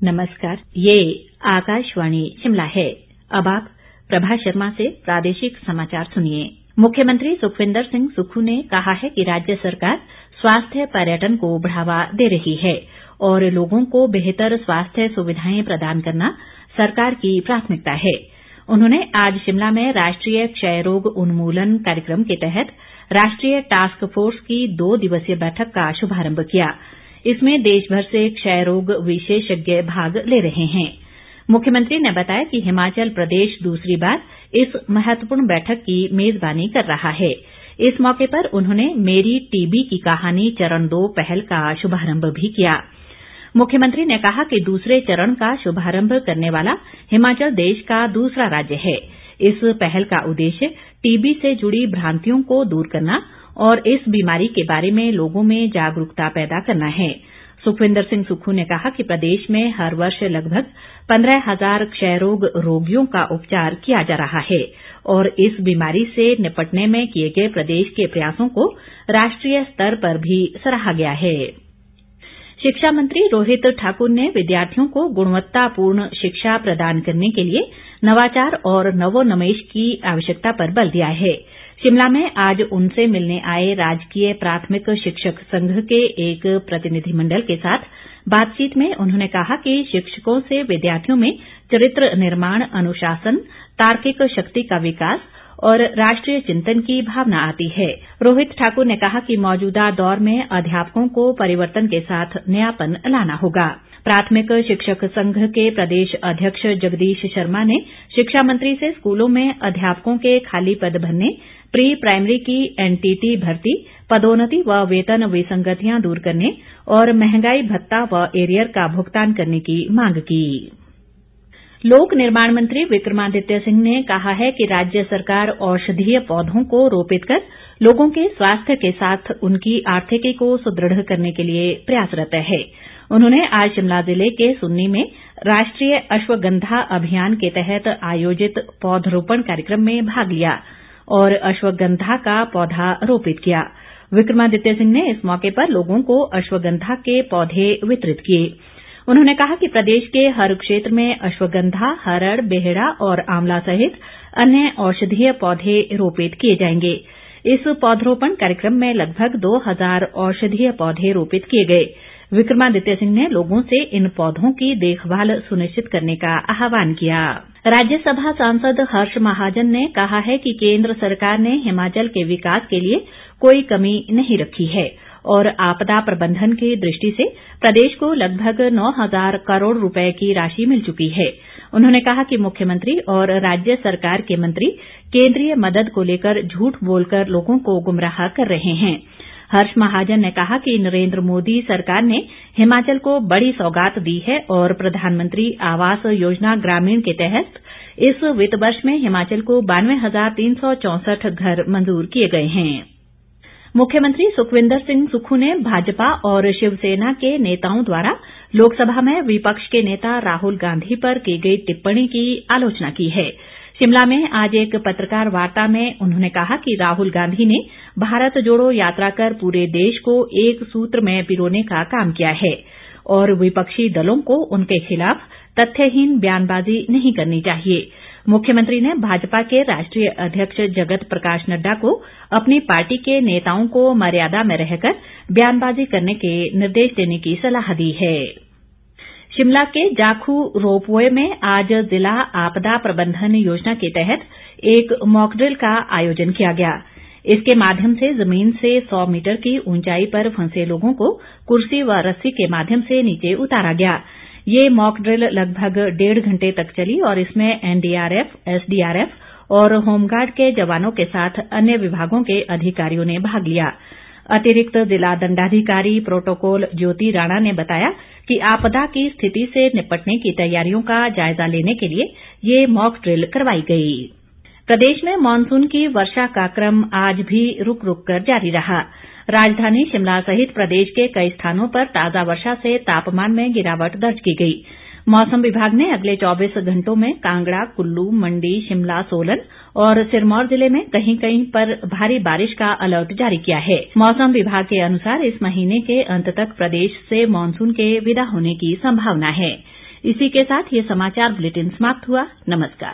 नमस्कार, ये आकाशवाणी शिमला है। अब आप प्रभा शर्मा से प्रादेशिक समाचार सुनिए। मुख्यमंत्री सुखविंदर सिंह सुक्खू ने कहा है कि राज्य सरकार स्वास्थ्य पर्यटन को बढ़ावा दे रही है और लोगों को बेहतर स्वास्थ्य सुविधाएं प्रदान करना सरकार की प्राथमिकता है। उन्होंने आज शिमला में राष्ट्रीय क्षय रोग उन्मूलन कार्यक्रम के तहत राष्ट्रीय टास्क फोर्स की 2 दिवसीय बैठक का शुभारंभ किया। इसमें देश भर से क्षय रोग विशेषज्ञ भाग ले रहे हैं। मुख्यमंत्री ने बताया कि हिमाचल प्रदेश दूसरी बार इस महत्वपूर्ण बैठक की मेजबानी कर रहा है। इस मौके पर उन्होंने मेरी टीबी की कहानी चरण 2 पहल का शुभारंभ भी किया। मुख्यमंत्री ने कहा कि दूसरे चरण का शुभारंभ करने वाला हिमाचल देश का दूसरा राज्य है। इस पहल का उद्देश्य टीबी से जुड़ी भ्रांतियों को दूर करना और इस बीमारी के बारे में लोगों में जागरूकता पैदा करना है। सुखविंदर सिंह सुक्खू ने कहा कि प्रदेश में हर वर्ष लगभग 15,000 क्षय रोग रोगियों का उपचार किया जा रहा है और इस बीमारी से निपटने में किए गए प्रदेश के प्रयासों को राष्ट्रीय स्तर पर भी सराहा गया है। शिक्षा मंत्री रोहित ठाकुर ने विद्यार्थियों को गुणवत्तापूर्ण शिक्षा प्रदान करने के लिए नवाचार और नवोन्मेष की आवश्यकता पर बल दिया है। शिमला में आज उनसे मिलने आए राजकीय प्राथमिक शिक्षक संघ के एक प्रतिनिधिमंडल के साथ बातचीत में उन्होंने कहा कि शिक्षकों से विद्यार्थियों में चरित्र निर्माण, अनुशासन, तार्किक शक्ति का विकास और राष्ट्रीय चिंतन की भावना आती है। रोहित ठाकुर ने कहा कि मौजूदा दौर में अध्यापकों को परिवर्तन के साथ नयापन लाना होगा। प्राथमिक शिक्षक संघ के प्रदेश अध्यक्ष जगदीश शर्मा ने शिक्षा मंत्री से स्कूलों में अध्यापकों के खाली पद भरने, प्री प्राइमरी की एनटीटी भर्ती, पदोन्नति व वेतन विसंगतियां दूर करने और महंगाई भत्ता व एरियर का भुगतान करने की मांग की। लोक निर्माण मंत्री विक्रमादित्य सिंह ने कहा है कि राज्य सरकार औषधीय पौधों को रोपित कर लोगों के स्वास्थ्य के साथ उनकी आर्थिकी को सुदृढ़ करने के लिए प्रयासरत है। उन्होंने आज शिमला जिले के सुन्नी में राष्ट्रीय अश्वगंधा अभियान के तहत आयोजित पौधरोपण कार्यक्रम में भाग लिया और अश्वगंधा का पौधा रोपित किया। विक्रमादित्य सिंह ने इस मौके पर लोगों को अश्वगंधा के पौधे वितरित किए। उन्होंने कहा कि प्रदेश के हर क्षेत्र में अश्वगंधा, हरड़, बेहड़ा और आंवला सहित अन्य औषधीय पौधे रोपित किए जाएंगे। इस पौधरोपण कार्यक्रम में लगभग 2,000 औषधीय पौधे रोपित किए गए। विक्रमादित्य सिंह ने लोगों से इन पौधों की देखभाल सुनिश्चित करने का आह्वान किया। राज्यसभा सांसद हर्ष महाजन ने कहा है कि केंद्र सरकार ने हिमाचल के विकास के लिए कोई कमी नहीं रखी है और आपदा प्रबंधन की दृष्टि से प्रदेश को लगभग 9,000 करोड़ रुपए की राशि मिल चुकी है। उन्होंने कहा कि मुख्यमंत्री और राज्य सरकार के मंत्री केंद्रीय मदद को लेकर झूठ बोलकर लोगों को गुमराह कर रहे हैं। हर्ष महाजन ने कहा कि नरेंद्र मोदी सरकार ने हिमाचल को बड़ी सौगात दी है और प्रधानमंत्री आवास योजना ग्रामीण के तहत इस वित्त वर्ष में हिमाचल को 92,364 घर मंजूर किए गए हैं। मुख्यमंत्री सुखविंदर सिंह सुक्खू ने भाजपा और शिवसेना के नेताओं द्वारा लोकसभा में विपक्ष के नेता राहुल गांधी पर की गई टिप्पणी की आलोचना की है। शिमला में आज एक पत्रकार वार्ता में उन्होंने कहा कि राहुल गांधी ने भारत जोड़ो यात्रा कर पूरे देश को एक सूत्र में पिरोने का काम किया है और विपक्षी दलों को उनके खिलाफ तथ्यहीन बयानबाजी नहीं करनी चाहिए। मुख्यमंत्री ने भाजपा के राष्ट्रीय अध्यक्ष जगत प्रकाश नड्डा को अपनी पार्टी के नेताओं को मर्यादा में रहकर बयानबाजी करने के निर्देश देने की सलाह दी है। शिमला के जाखू रोपवे में आज जिला आपदा प्रबंधन योजना के तहत एक मॉकड्रिल का आयोजन किया गया। इसके माध्यम से जमीन से 100 मीटर की ऊंचाई पर फंसे लोगों को कुर्सी व रस्सी के माध्यम से नीचे उतारा गया। ये मॉक ड्रिल लगभग 1.5 घंटे तक चली और इसमें एनडीआरएफ, एसडीआरएफ और होमगार्ड के जवानों के साथ अन्य विभागों के अधिकारियों ने भाग लिया। अतिरिक्त जिला दंडाधिकारी प्रोटोकॉल ज्योति राणा ने बताया कि आपदा की स्थिति से निपटने की तैयारियों का जायजा लेने के लिए ये मॉक ड्रिल करवाई गई। प्रदेश में मॉनसून की वर्षा का क्रम आज भी रुक रुक कर जारी रहा। राजधानी शिमला सहित प्रदेश के कई स्थानों पर ताजा वर्षा से तापमान में गिरावट दर्ज की गई। मौसम विभाग ने अगले 24 घंटों में कांगड़ा, कुल्लू, मंडी, शिमला, सोलन और सिरमौर जिले में कहीं कहीं पर भारी बारिश का अलर्ट जारी किया है। मौसम विभाग के अनुसार इस महीने के अंत तक प्रदेश से मॉनसून के विदा होने की संभावना है। इसी के साथ ये समाचार बुलेटिन समाप्त हुआ। नमस्कार।